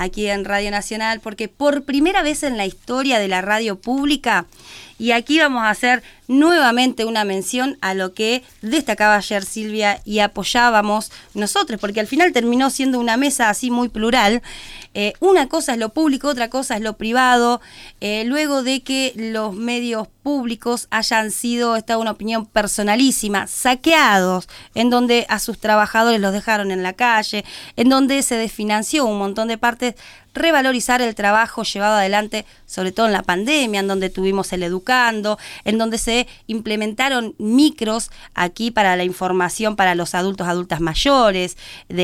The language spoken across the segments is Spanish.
aquí en Radio Nacional, porque por primera vez en la historia de la radio pública, y aquí vamos a hacer nuevamente una mención a lo que destacaba ayer Silvia y apoyábamos nosotros, porque al final terminó siendo una mesa así muy plural. Una cosa es lo público, otra cosa es lo privado. Luego de que los medios públicos hayan sido, esta es una opinión personalísima, saqueados, en donde a sus trabajadores los dejaron en la calle, en donde se desfinanció un montón de partes, revalorizar el trabajo llevado adelante, sobre todo en la pandemia, en donde tuvimos el Educando, en donde se implementaron micros aquí para la información para los adultos, adultas mayores,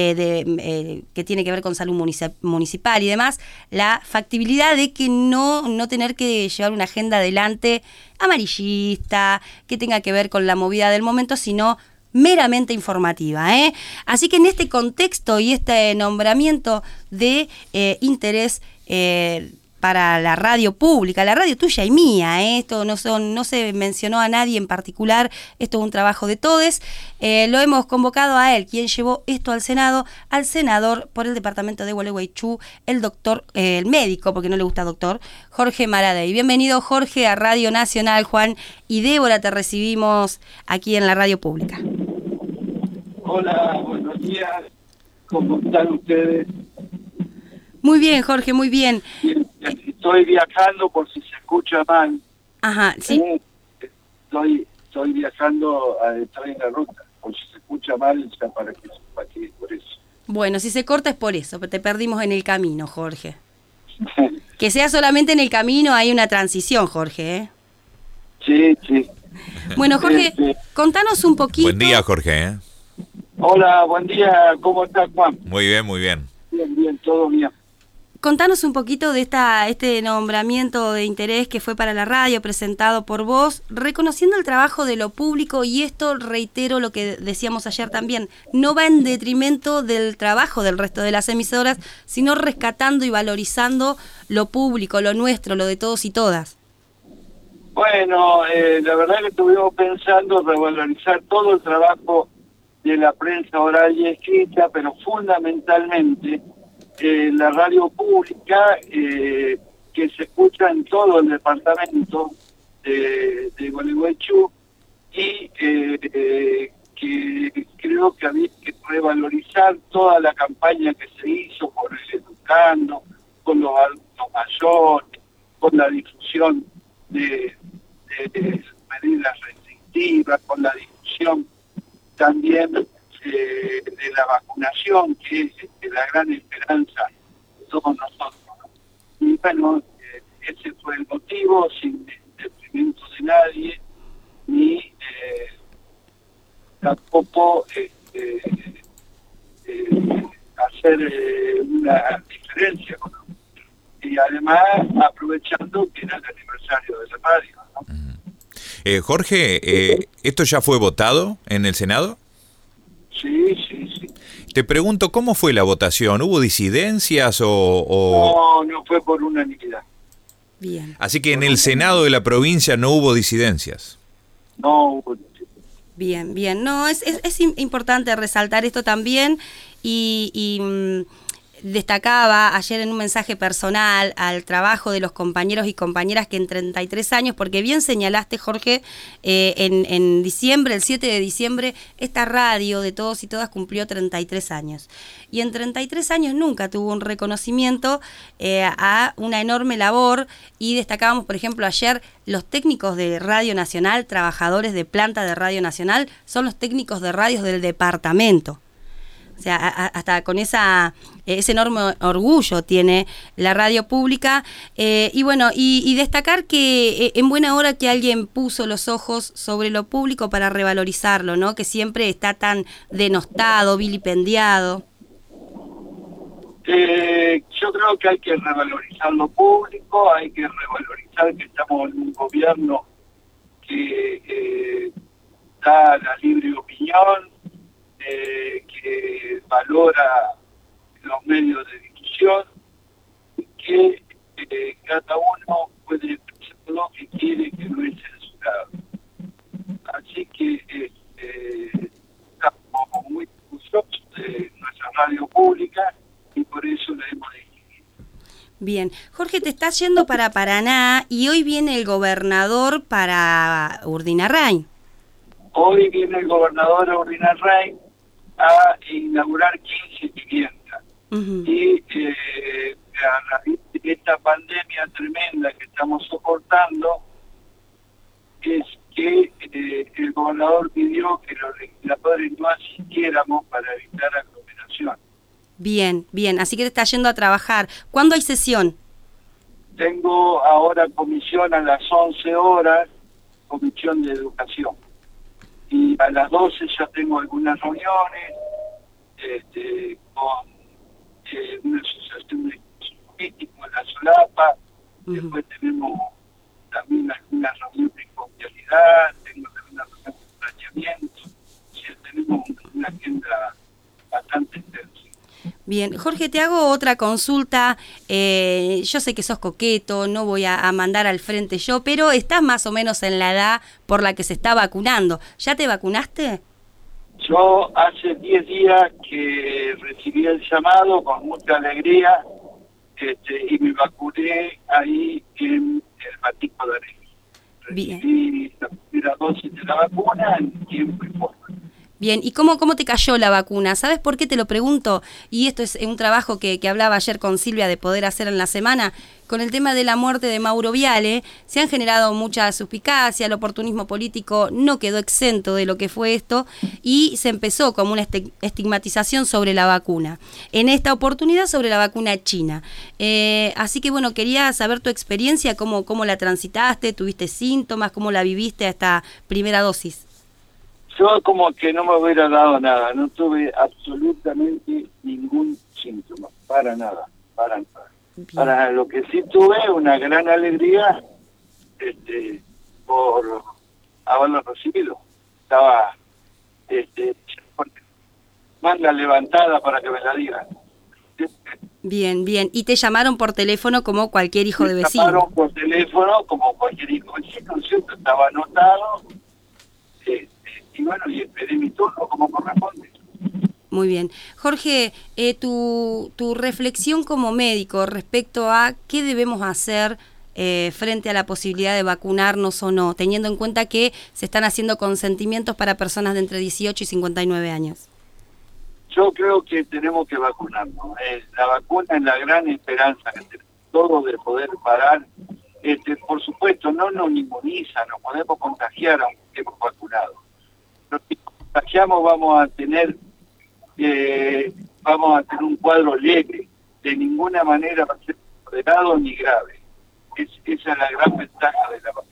que tiene que ver con salud municipal y demás, la factibilidad de que no tener que llevar una agenda adelante amarillista, que tenga que ver con la movida del momento, sino meramente informativa, ¿eh? Así que en este contexto y este nombramiento de interés para la radio pública, la radio tuya y mía, esto no se mencionó a nadie en particular, esto es un trabajo de todos. Lo hemos convocado a él, quien llevó esto al Senado, al senador por el departamento de Gualeguaychú, el doctor, el médico, porque no le gusta doctor, Jorge Maradei. Bienvenido, Jorge, a Radio Nacional. Juan y Débora te recibimos aquí en la radio pública. Hola, buenos días. ¿Cómo están ustedes? Muy bien, Jorge, muy bien. Estoy viajando por si se escucha mal. Ajá, sí. Estoy viajando, estoy en la ruta. Por si se escucha mal, ya para que sepa que es por eso. Bueno, si se corta es por eso, te perdimos en el camino, Jorge. Que sea solamente en el camino, hay una transición, Jorge, ¿eh? Sí, sí. Bueno, Jorge, contanos un poquito. Buen día, Jorge, ¿eh? Hola, buen día. ¿Cómo estás, Juan? Muy bien, muy bien. Bien, todo bien. Contanos un poquito de este nombramiento de interés que fue para la radio, presentado por vos, reconociendo el trabajo de lo público, y esto, reitero lo que decíamos ayer también, no va en detrimento del trabajo del resto de las emisoras, sino rescatando y valorizando lo público, lo nuestro, lo de todos y todas. Bueno, la verdad que estuvimos pensando revalorizar todo el trabajo de la prensa oral y escrita, pero fundamentalmente la radio pública que se escucha en todo el departamento de Gualeguaychú, y que creo que había que revalorizar toda la campaña que se hizo por el Educando, con los adultos mayores, con la difusión de medidas restrictivas, con la difusión también de la vacunación, que es la gran esperanza de todos nosotros. Y bueno, ese fue el motivo, sin detrimento de nadie, ni tampoco hacer una diferencia con nosotros. Y además aprovechando que era el aniversario de la radio, ¿no? Jorge, ¿esto ya fue votado en el Senado? Sí. Te pregunto, ¿cómo fue la votación? ¿Hubo disidencias o...? No fue por unanimidad. Bien. Así que en el Senado de la provincia no hubo disidencias. No hubo. Bien. No, es importante resaltar esto también, y destacaba ayer en un mensaje personal al trabajo de los compañeros y compañeras que en 33 años, porque bien señalaste, Jorge, en diciembre, el 7 de diciembre, esta radio de todos y todas cumplió 33 años. Y en 33 años nunca tuvo un reconocimiento a una enorme labor, y destacábamos, por ejemplo, ayer, los técnicos de Radio Nacional, trabajadores de planta de Radio Nacional, son los técnicos de radios del departamento. O sea, hasta con ese enorme orgullo tiene la radio pública. Y bueno, y destacar que en buena hora que alguien puso los ojos sobre lo público para revalorizarlo, ¿no? Que siempre está tan denostado, vilipendiado. Yo creo que hay que revalorizar lo público, hay que revalorizar que estamos en un gobierno que da la libre opinión, que valora los medios de difusión, que cada uno puede expresar lo que quiere, que no es censurado. Así que estamos muy orgullosos de nuestra radio pública, y por eso la hemos elegido. Bien. Jorge, te estás yendo para Paraná y hoy viene el gobernador para Urdinarrain. Hoy viene el gobernador a Urdinarrain a inaugurar 15 viviendas. Y a raíz de esta pandemia tremenda que estamos soportando, es que el gobernador pidió que los legisladores no asistiéramos para evitar aglomeración. Bien, bien, así que te estás yendo a trabajar. ¿Cuándo hay sesión? Tengo ahora comisión a las 11 horas, comisión de educación. Y a las 12 ya tengo algunas reuniones con una asociación de políticos, la Solapa. Después tenemos también algunas reuniones con vialidad, tengo algunas reuniones de planeamiento. O sea, tenemos una agenda bastante extensa. Bien, Jorge, te hago otra consulta. Yo sé que sos coqueto, no voy a mandar al frente yo, pero estás más o menos en la edad por la que se está vacunando. ¿Ya te vacunaste? Yo hace 10 días que recibí el llamado con mucha alegría y me vacuné ahí en el Batico de Arenas. Recibí la primera dosis de la vacuna en tiempo y forma. Bien, ¿y cómo te cayó la vacuna? ¿Sabes por qué te lo pregunto? Y esto es un trabajo que hablaba ayer con Silvia de poder hacer en la semana. Con el tema de la muerte de Mauro Viale, se han generado mucha suspicacia, el oportunismo político no quedó exento de lo que fue esto y se empezó como una estigmatización sobre la vacuna. En esta oportunidad sobre la vacuna china. Así que bueno, quería saber tu experiencia, cómo la transitaste, tuviste síntomas, cómo la viviste a esta primera dosis. Yo como que no me hubiera dado nada, no tuve absolutamente ningún síntoma, para nada. Bien. Para lo que sí tuve una gran alegría por haberlo recibido. Estaba manga levantada para que me la digan. Bien, bien. ¿Y te llamaron por teléfono como cualquier hijo de vecino? Me llamaron por teléfono como cualquier hijo de vecino, ¿cierto? Estaba anotado. Y bueno, y esperé mi turno como corresponde. Muy bien. Jorge, tu reflexión como médico respecto a qué debemos hacer frente a la posibilidad de vacunarnos o no, teniendo en cuenta que se están haciendo consentimientos para personas de entre 18 y 59 años. Yo creo que tenemos que vacunarnos. La vacuna es la gran esperanza que tenemos todos de poder parar. Por supuesto, no nos inmuniza, nos podemos contagiar aunque estemos vacunados. Si contagiamos vamos a tener un cuadro leve, de ninguna manera va a ser moderado ni grave. Esa es la gran ventaja de la vacuna.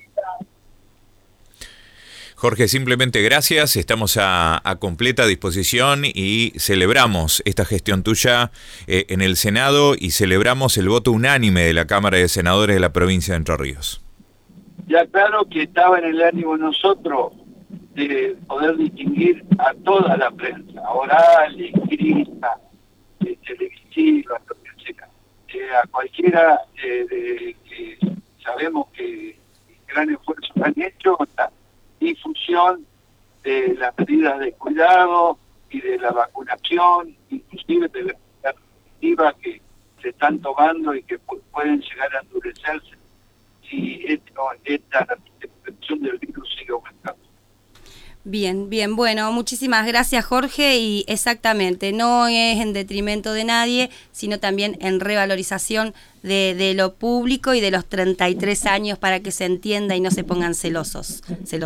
Jorge, simplemente gracias, estamos a completa disposición y celebramos esta gestión tuya en el Senado y celebramos el voto unánime de la Cámara de Senadores de la provincia de Entre Ríos. Ya claro que estaba en el ánimo nosotros de poder distinguir a toda la prensa, oral, escrita, televisiva, a cualquiera que sabemos que gran esfuerzo han hecho la difusión de las medidas de cuidado y de la vacunación, inclusive de la perspectiva que se están tomando y que pueden llegar a endurecerse si esta infección del virus sigue aumentando. Bien, bien, bueno, muchísimas gracias Jorge y exactamente, no es en detrimento de nadie, sino también en revalorización de lo público y de los 33 años para que se entienda y no se pongan celosas.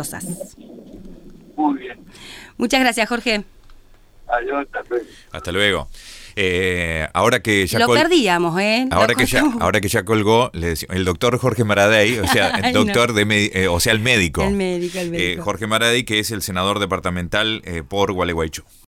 Muy bien. Muchas gracias Jorge. Adiós, hasta luego. Ahora que ya lo perdíamos, ahora que ya colgó, le decimos, el doctor Jorge Maradei, o sea, el doctor no. El médico. El médico. Jorge Maradei, que es el senador departamental por Gualeguaychú.